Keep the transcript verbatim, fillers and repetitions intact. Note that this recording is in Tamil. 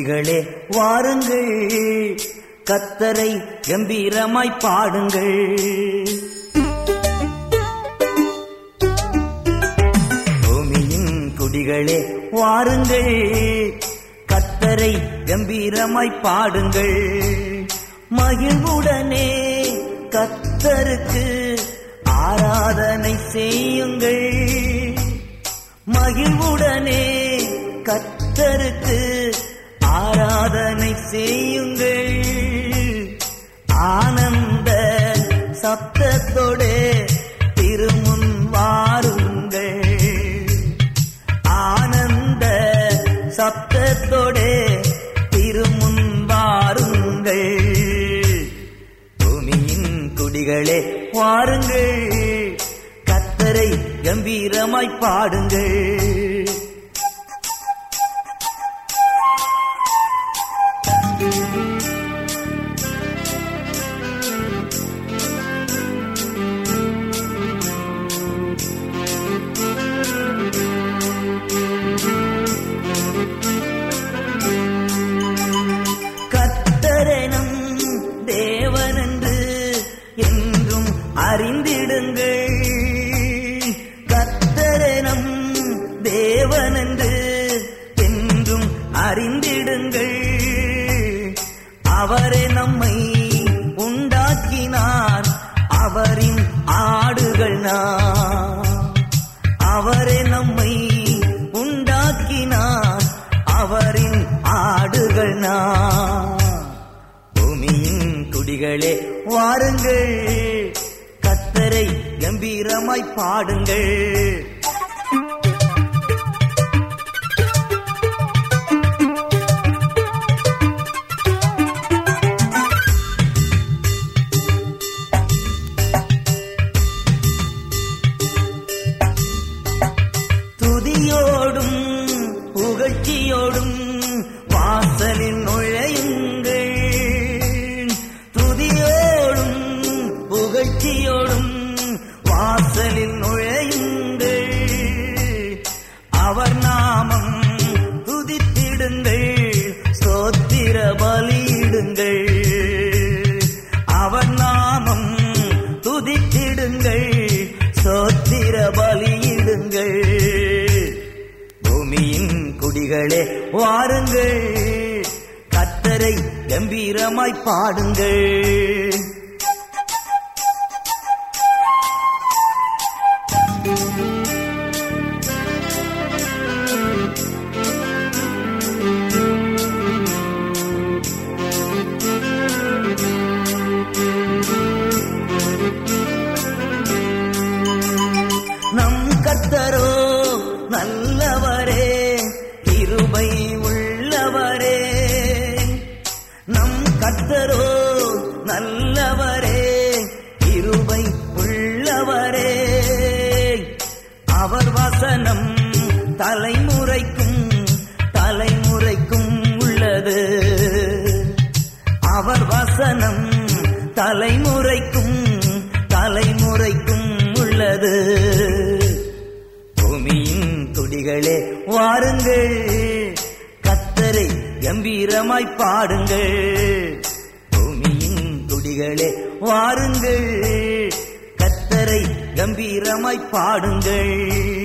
குடிகளே வாருங்கள், கர்த்தரை கம்பீரமாய் பாடுங்கள். பூமியின் குடிகளே வாருங்கள், கர்த்தரை கம்பீரமாய் பாடுங்கள். மகிழ்வுடனே கர்த்தருக்கு ஆராதனை செய்யுங்கள். மகிழ்வுடனே கர்த்தருக்கு ஆராதனை செய்யுங்கள். ஆனந்த சப்தத்தோடு திருமுன் வாருங்கள். ஆனந்த சப்தத்தோடு திருமுன் வாருங்கள். பூமியின் குடிகளே வாருங்கள், கர்த்தரை கம்பீரமாய் பாடுங்கள். கர்த்தரெனும் தேவனென்று என்றும் அறிந்திடுங்கள். கர்த்தரெனும் தேவனென்று என்றும் அறிந்திடுங்கள். அவரே நம்மை உண்டாக்கினார், அவரின் ஆடுகள் நாம். அவரே நம்மை உண்டாக்கினார், அவரின் ஆடுகள் நாம். பூமியின் குடிகளே வாருங்கள், கர்த்தரை கம்பீரமாய் பாடுங்கள். துதியோடும் புகழ்ச்சியோடும் வாசலில் நுழையுங்கள். துதியோடும் புகழ்ச்சியோடும் வாசலில் நுழையுங்கள். அவர் நாமம் துதித்திடுங்கள், ஸ்தோத்திர பலியிடுங்கள். அவர் நாமம் துதித்திடுங்கள், ஸ்தோத்திர பலியிடுங்கள். பூமியின் குடிகளே வாருங்கள், கர்த்தரை கம்பீரமாய் பாடுங்கள். நம் கர்த்தரோ நல்லவரே, கிருபை உள்ளவரே. நம் கர்த்தரோ நல்லவரே, கிருபை உள்ளவரே. அவர் வசனம் தலைமுறைக்கும் தலைமுறைக்கும் உள்ளது. அவர் வசனம் தலைமுறைக்கும் தலைமுறைக்கும் உள்ளது. பூமியின் குடிகளே வாருங்கள், கர்த்தரை கம்பீரமாய் பாடுங்கள். பூமியின் குடிகளே வாருங்கள், கர்த்தரை கம்பீரமாய் பாடுங்கள்.